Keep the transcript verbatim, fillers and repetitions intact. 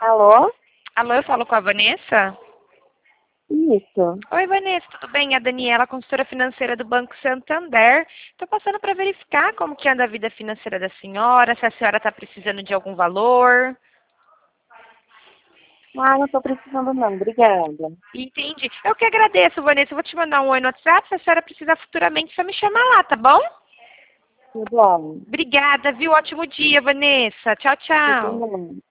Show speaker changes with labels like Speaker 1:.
Speaker 1: Alô?
Speaker 2: Alô, eu falo com a Vanessa?
Speaker 1: Isso.
Speaker 2: Oi, Vanessa, tudo bem? É a Daniela, consultora financeira do Banco Santander. Estou passando para verificar como que anda a vida financeira da senhora, se a senhora está precisando de algum valor.
Speaker 1: Ah, não estou precisando não, obrigada.
Speaker 2: Entendi. Eu que agradeço, Vanessa. Eu vou te mandar um oi no WhatsApp. Se a senhora precisar futuramente, só me chamar lá, tá bom?
Speaker 1: Tudo bom.
Speaker 2: Obrigada, viu? Ótimo dia, Vanessa. Tchau,
Speaker 1: Tudo
Speaker 2: tchau.
Speaker 1: bom.